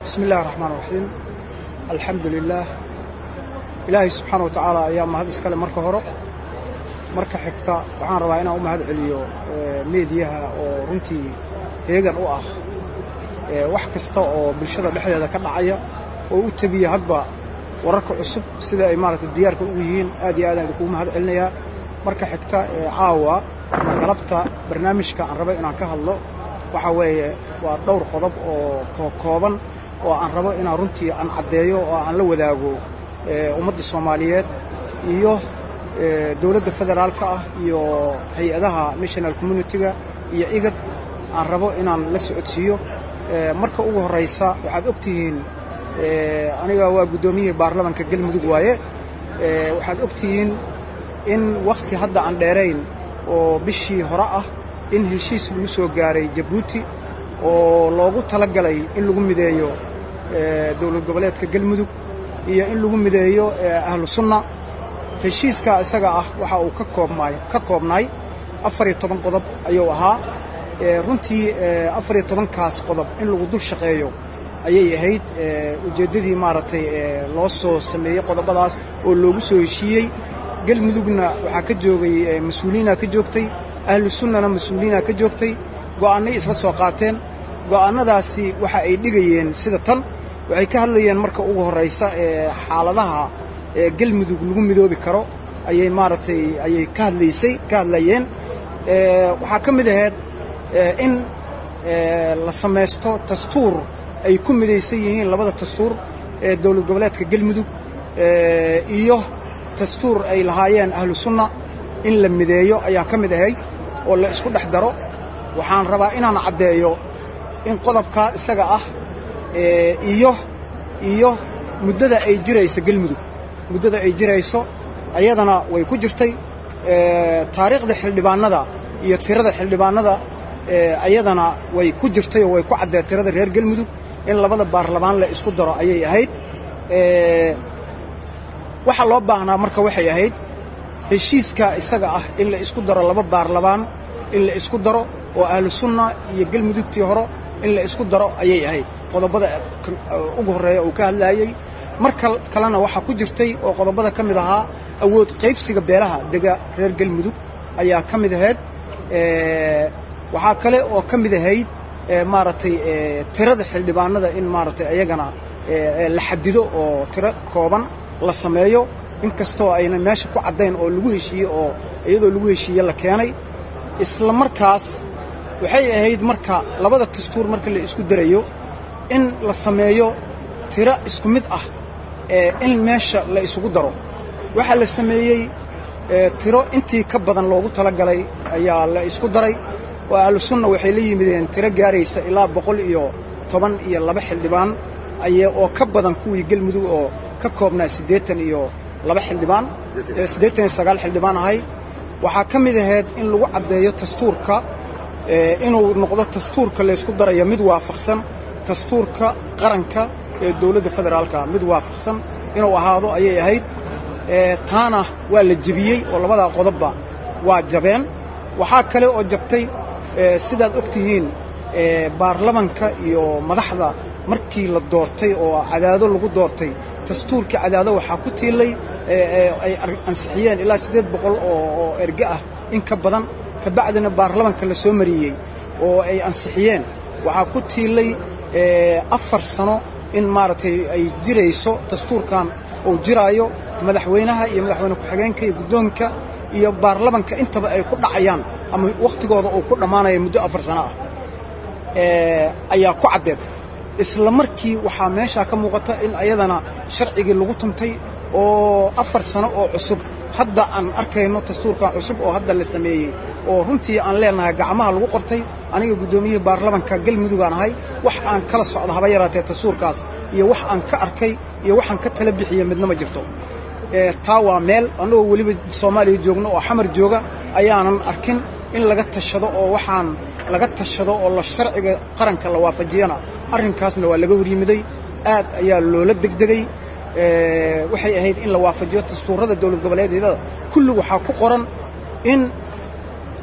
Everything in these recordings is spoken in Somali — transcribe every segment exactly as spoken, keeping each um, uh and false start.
بسم الله الرحمن الرحيم الحمد لله إلهي سبحانه وتعالى أيام هذا إسكال مركه هرق مركه حكتا وعان رواينا أم هذا عليو ميديها ورنتي هيغان u ah wax kasta oo bulshada dhexdeeda ka dhacaya oo u tabiya hadba wararka cusub sida ay maaragtay diyaarka u yihiin aad iyo aad aan ku mahad celinaya marka xigta caawa galabta barnaamijka aan rabay inaan ka hadlo waxa weeye waa dhowr qodob oo kooban oo aan rabo inaan runtii aan cadeeyo oo aan la wadaago ummadda Soomaaliyeed iyo dawladda federaalka ah iyo hay'adaha national community-ga iyo igad aan rabo inaan la socodsiiyo marka ugu horeysa waxaad ogtihiin aniga waa gudoomiyihii baarlamaanka galmudug waaye waxaad ogtihiin in waqti hadda aan dheerayn oo bishii hore ah in heshiis lagu soo gaaray Djibouti oo loogu talagalay in lagu mideeyo dawlad goboleedka galmudug iyo in lagu mideeyo ahlu sunna heshiiska isaga ah waxa uu ka koobmay ka koobnay afar iyo toban qodob ayuu ahaa runtii afar iyo toban kaas qodob in lagu dul shaqeeyo ayay ahayd ujeedadii maaragtay loo soo sameeyay qodobadaas oo loogu soo heshiiyay galmudugna waxa ka joogay mas'uuliyiina ka joogtay ahlu sunnana mas'uuliyiina ka joogtay go'aanay isla soo qaateen go'aanadaasi waxa ay dhigayeen sida tan waxay ka hadlayeen marka ugu horeysa ee xaaladaha ee galmudug lagu midoobi karo ayay maaragtay ayay ka hadlaysay ka hadlayeen ee waxa ka mid ahayd in la sameesto dastuur ay ku midaysan yihiin labada dastuur ee dawlad goboleedka galmudug iyo dastuur ay lahaayeen ahlu sunna in la mideeyo ayaa ka mid ahayd oo la isku dhex daro waxaan rabaa inaan cadeeyo in qodobka isaga ah ee iyo iyo muddada ay jirayso galmudug muddada ay jirayso ayadana way ku jirtay ee taariikhda xildhibaanada iyo tirada xildhibaanada ee ayadana way ku jirtay oo way ku cadeeyay tirada reer galmudug in labada baarlamaan la isku daro ayay ahayd ee waxa loo baahnaa marka waxay ahayd heshiiska isaga ah in la isku daro laba baarlamaan in la isku daro oo ahlu sunna iyo galmudugtii hore in la isku daro ayay ahayd qodobada ugu horeeya oo ka hadlayay marka kalena waxa ku jirtay oo qodobada kamid ahaa awood qaybsiga beelaha dega reer galmudug ayaa kamid ahayd ee waxa kale oo kamid ahayd maaragtay tirada xildhibaanada in maaragtay ayagana la xadido oo tiro kooban la sameeyo inkastoo ayna meesha ku cadeyn oo lagu heshiiyay oo iyadoo lagu heshiiyay la keenay isla markaas waxay ahayd marka labada dastuur marka la isku darayo in la sameeyo tiro isku mid ah ee in meesha la isugu daro waxa la sameeyay tiro intii ka badan loogu talagalay ayaa la isku daray oo ahlu sunna waxay la yimideen tiro gaaraysa ilaa boqol iyo toban iyo laba xildhibaan ayay oo ka badan kuwii galmudug oo ka koobnaa siddeetan iyo laba xildhibaan siddeetan iyo sagaal xildhibaan ahay waxa ka mid ahayd in lagu cadeeyo dastuurka ee inuu noqdo dastuurka la isku darayo mid waafaqsan dastuurka qaranka ee dawladda federaalka mid waafaqsan inuu ahaado ayay ahayd ee taana waa la jabiyay oo labada qodobba waa jabeen waxa kale oo jabtay sidaad ogtihiin ee baarlamaanka iyo madaxda markii la doortay oo cadaado lagu doortay dastuurka cadaado waxa ku tiilay ay ansixiyeen ilaa siddeed boqol oo erga ah in ka badan ka bacdina baarlamaanka la soo mariyay oo ay ansixiyeen waxa ku tiilay afar sano in maaragtay ay jirayso dastuurkan oo jiraayo madaxweynaha iyo madaxweyne ku xigeenka iyo guddoonka iyo baarlamaanka intaba ay ku dhacayaan ama waqtigooda oo ku dhamaanaya muddo afar sano ah ee ayaa ku cadeed isla markii waxa meesha ka muuqata in ayadana sharcigii lagu tuntay oo afar sano oo cusub hadda aan arkayno dastuurka cusub oo hadda la sameeyay oo runtii aan leenahay gacmaha lagu qortay aniga gudoomiyihii baarlamaanka galmudug aan ahay wax aan kala socdo haba yaraatee dastuurkaas iyo wax aan ka arkay iyo waxaan ka tala bixiyay midna ma jirto ee taa waa meel anoo waliba Soomaaliya joogno oo xamar jooga ayaanan arkin in laga tashado oo waxaan laga tashado oo la sharciga qaranka la waafajiyana arrinkaasna waa laga horyimaday aad ayaa loola degdegay ee waxay ahayd in la waafajiyo dastuurada dawlad goboleedyada kullu waxa ku qoran in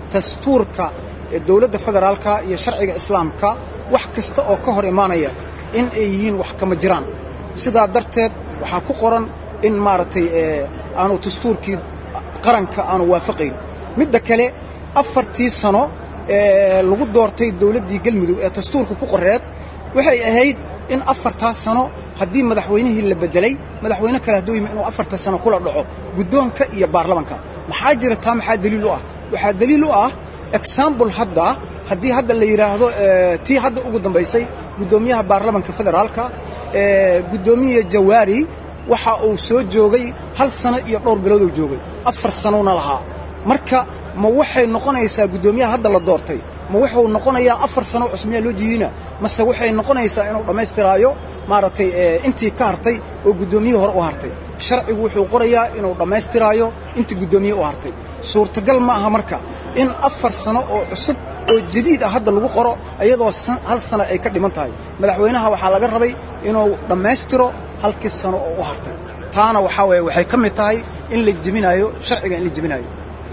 dastuurka dawladda federaalka iyo sharciga islaamka wax kasta oo ka hor imaanaya in ay yihiin wax kama jiraan sidaa darteed waxaa ku qoran in maaragtay aanu dastuurkii qaranka aanu waafaqayn midda kale afartii sano ee lagu doortay dawladdii galmudug ee dastuurka ku qoreed waxay ahayd in afartaas sano haddii madaxweynihii la bedelay madaxweyne kale hadduu yimi inuu afarta sano kula dhaco guddoonka iyo baarlamanka maxaa jira taa maxaa daliil u ah waxaa daliil u ah example hadda haddii hadda la yidhaahdo tii hadda ugu dambaysay guddoomiyaha baarlamanka federaalka guddoomiye jawaari waxa uu soo joogay hal sano iyo dhowr bilood uu joogay afar sanoona lahaa marka ma waxay noqonaysaa guddoomiyaha hadda la doortay ma wuxuu noqonayaa afar sano cusmiya loo jiidina mase waxay noqonaysaa inuu dhammaystiraayo maaragtay intii ka hartay oo guddoomiyihii hore u hartay sharcigu wuxuu qorayaa inuu dhammaystiraayo intii guddoomiye u hartay suurtagal ma aha marka in afar sano oo cusub oo jadiid ah hadda lagu qoro iyadoo hal sano ay ka dhiman tahay madaxweynaha waxaa laga rabay inuu dhammaystiro halkii sano oo u hartay taana waxaa weeye waxay ka mid tahay in la jebinayo sharciga in la jebinayo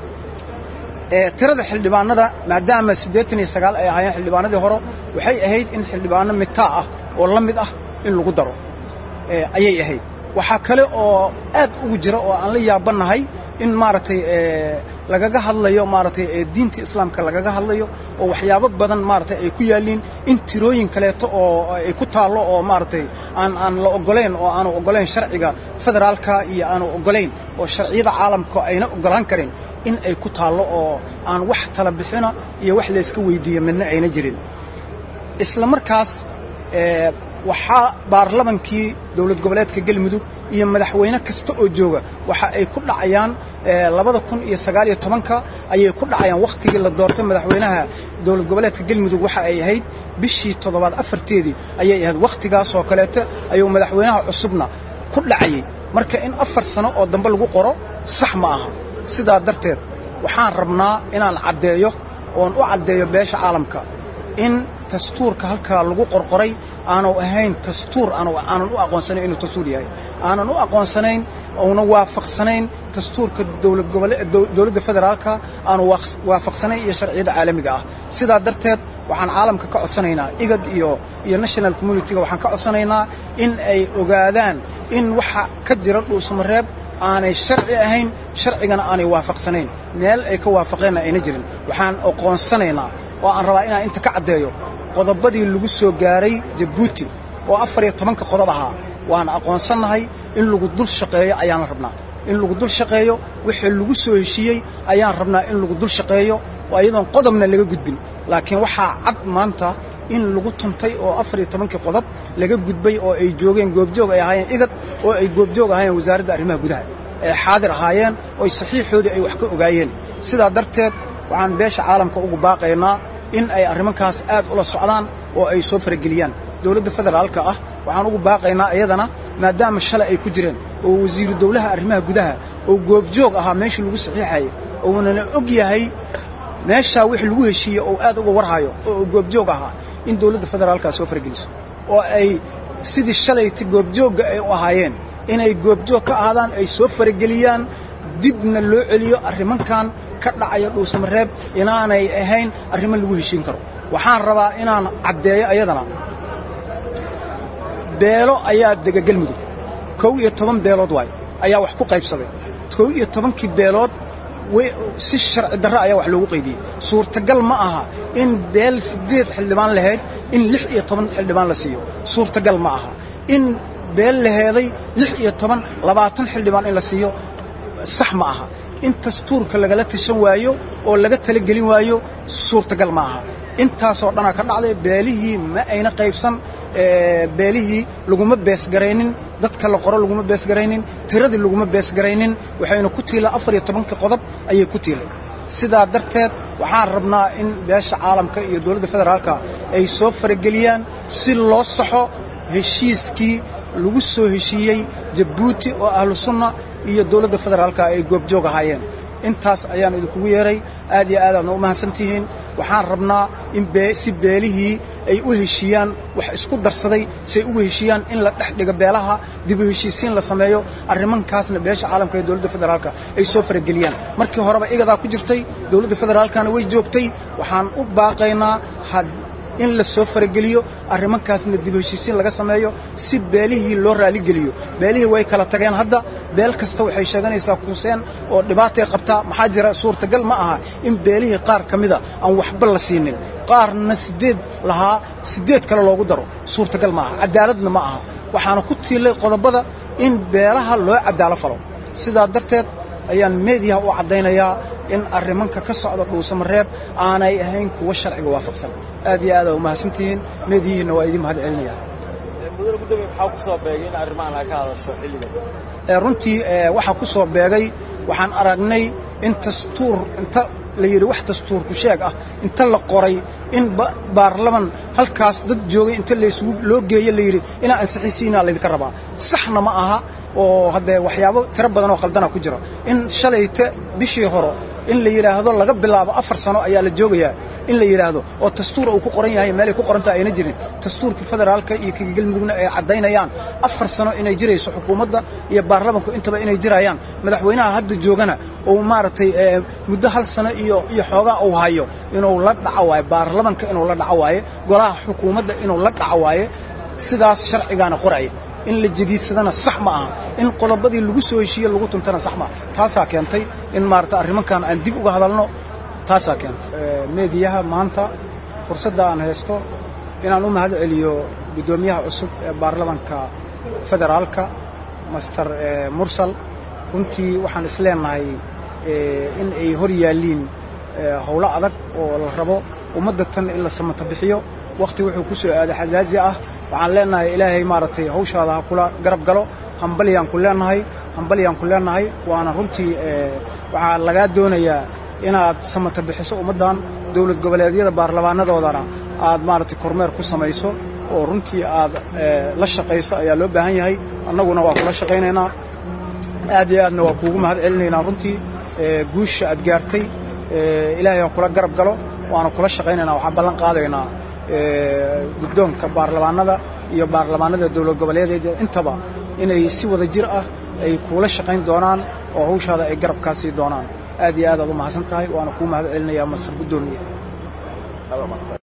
tirada xildhibaanada maadaama siddeetan iyo sagaal ay ahaayeen xildhibaanadii hore waxay ahayd in xildhibaano mitaa ah oo la mid ah in lagu daro ayay ahayd waxaa kale oo aad ugu jira oo aan la yaabanahay in maaragtay lagaga hadlayo maaragtay diinta islaamka lagaga hadlayo oo waxyaabo badan maaragtay ay ku yaaliin in tirooyin kaleeto oo ay ku taallo oo maaragtay aan aan la ogoleen oo aanu ogoleen sharciga federaalka iyo aanu ogoleen oo sharciyada caalamka ayna ogolaan karin in ay ku taallo oo aan wax tala bixina iyo wax la iska weydiiyo midna ayna jirin isla markaas waxaa baarlamankii dawlad goboleedka galmudug iyo madaxweyne kasta oo jooga waxa ay ku dhacayaan labada kun iyo sagaal iyo tobanka ayay ku dhacayaan waqtigii la doortay madaxweynaha dawlad goboleedka galmudug waxa ay ahayd bishii toddobaad afarteedii ayay ahayd waqtigaas oo kaleeto ayuu madaxweynaha cusubna ku dhacayay marka in afar sano oo dambe lagu qoro sax ma aha sidaa darteed waxaan rabnaa inaan caddeeyo oon u caddeeyo beesha caalamka in dastuurka halkaa lagu qorqoray aanu ahayn dastuur aanan u aqoonsanayn inuu dastuur yahay aanan u aqoonsanayn oona waafaqsanayn dastuurka dawlad goboleed dawladda federaalka aanu waafaqsanayn iyo sharciyada caalamiga ah sidaa darteed waxaan caalamka ka codsanaynaa igad iyo iyo national community-ga waxaan ka codsanaynaa in ay ogaadaan in waxa ka jira dhuusamareeb aanay sharci ahayn sharcigana aanay waafaqsanayn meel ay ka waafaqeenna ayna jirin waxaan aqoonsanaynaa oo aan rabaa inaan inta ka caddeeyo qodobadii lagu soo gaaray Djibouti oo afar iyo tobanka qodob ahaa waan aqoonsanahay in lagu dul shaqeeyo ayaan rabnaa in lagu dul shaqeeyo wixii lagu soo heshiiyey ayaan rabnaa in lagu dul shaqeeyo oo ayadoon qodobna laga gudbin laakiin waxaa cad maanta in lagu tuntay oo afar iyo tobanka qodob laga gudbay oo ay joogeen goobjoog ay ahaayeen igad oo ay goobjoog ahaayeen wasaaradda arrimaha gudaha ee xaadir ahaayeen oo saxiixoodii ay wax ka ogaayeen sidaa darteed waxaan beesha caalamka ugu baaqaynaa in ay arrimankaas aad ula socdaan oo ay soo farageliyaan dawladda federaalka ah waxaan ugu baaqaynaa iyadana maadaama shalay ay ku jireen oo wasiiru dawlaha arrimaha gudaha oo goobjoog ahaa meeshii lagu saxiixayay oonana og yahay meesha wixii lagu heshiiyey oo aad uga warhayo oo goobjoog ahaa in dawladda federaalka soo farageliso oo ay sidii shalayta goobjoogga ay u ahaayeen inay goobjoog ka ahaadaan ay soo farageliyaan dibna loo celiyo arrimankan ka dhacaya dhuusamareeb inaanay ahayn arrimo lagu heshiin karo waxaan rabaa inaan caddeeyo ayadana beelo ayaa dega galmudug kow iyo toban beelood waay ayaa wax ku qaybsaday kow iyo tobankii beelood si sharci darro ayaa wax loogu qaybiyey suurtagal ma aha in beel siddeed xildhibaan lahayd in lix iyo toban xildhibaan la siiyo suurtagal ma aha in beel laheeday lix iyo toban labaatan xildhibaan in la siiyo sax ma aha in dastuurka lagala tashan waayo oo laga tala gelin waayo suurtagal ma aha intaasoo dhanaa ka dhacday beelihii ma ayna qaybsan beelihii laguma beesgaraynin dadka la qoro laguma beesgaraynin tiradii laguma beesgaraynin waxayna ku tiilaa afar iyo tobanka qodob ayay ku tiilay sidaa darteed waxaan rabnaa in beesha caalamka iyo dawladda federaalka ay soo farageliyaan si loo saxo heshiiskii lagu soo heshiiyey Djibouti oo ahlu sunna iyo dawladda federaalka ay goobjoog ahaayeen intaas ayaan idinku yeeray aad iyo aad aad u mahadsantihiin waxaan rabnaa in si beelihii ay u heshiiyaan wax isku darsaday si ay u heshiiyaan in la dhex dhigo beelaha dib u heshiisiin la sameeyo arrimankaasna beesha caalamka iyo dawladda federaalka ay soo farageliyaan markii horeba igadaa ku jirtay dawladda federaalkana way joogtay waxaan u baaqaynaa in la soo farageliyo arrimankaasna dib u heshiisiin laga sameeyo si beelihii loo raali geliyo beelihii way kala tageen hadda beel kasta waxay sheeganaysaa kuuseen oo dhibaatay qabtaa maxaa jira suurtagal ma aha in beelihii qaar kamida aan waxba la siinin qaarna sideed lahaa sideed kale loogu daro suurtagal ma aha cadaaladna ma aha waxaana ku tiilay qodobada in beelaha loo cadaalo falo sidaa darteed ayaan meediyaha u cadaynayaa in arrimanka ka socda dhuusamareeb aanay ahayn kuwa sharciga waafaqsan aad iyo aad u mahadsantihiin meediyihiina waa idin mahad celinaya mudane gudoomiye waxa ku soo beegay in arrimahan ka hadasho xilligan ee runtii waxa ku soo beegay waxaan aragnay in dastuur inta la yiri wax dastuur ku sheeg ah inta la qoray in baarlaman halkaas dad joogay inta la isugu loo geeyay la yiri ina ansixisiina la idinka rabaa saxna ma aha oo hadda waxyaabo tiro badan oo qaldana ku jira in shalayta bishii hore in la yiraahdo laga bilaabo afar sano ayaa la joogayaa in la yiraahdo oo dastuur uu ku qoran yahay meel ay ku qoran tahay ayna jirin dastuurka federaalka iyo ka galmudugna ay cadeynayaan afar sano inay jirayso xukuumadda iyo baarlamaanku intaba inay jirayaan madaxweynaha hadda joogana oo maartay muddo hal sano iyo iyo xoogaa uu hayo inuu la dhaco waay baarlamaanka inuu la dhaco waay golaha xukuumadda inuu la dhaco waay sidaas sharcigaana qoraya in la jadiidsadana sax ma aha in qodobadii lagu soo heshiiyay lagu tuntana sax ma aha taasa keentay in maarta arrimankan aan dib uga hadalno taasa keentay meediyaha maanta fursadda aan haysto inaan u mahad celiyo gudoomiyaha cusub ee baarlamaanka federaalka master mursal runtii waxaan isleenahay in ay hor yaaliin howlo adag oo la rabo ummadda tan in la samata bixiyo waqti wuxuu ku soo aaday xasaazi ah waxaan leenahay ilaahay maartay hawshaada kula garab galo hambaliyaan ku leenahay hambaliyaan ku leenahay waana runtii waxa laga doonayaa inaad samata bixiso ummadan dawlad goboleedyada baarlamaanadoodana aad maartay kormeer ku samayso oo runtii aad la shaqeyso ayaa loo baahan yahay annaguna waa kula shaqeynaynaa aad iyo aadna waa kuugu mahad celinaynaa runtii guusha aad gaartay ilaahay aan kula garab galo waana kula shaqeynaynaa waxaan ballan qaadaynaa guddoonka baarlamaanada iyo baarlamaanada dawlad goboleedyada intaba inay si wada jir ah ay kula shaqeyn doonaan oo hawshaada ay garab ka sii doonaan aad iyo aad u mahadsan tahay waana ku mahad celinayaa mas'uul gudoomiye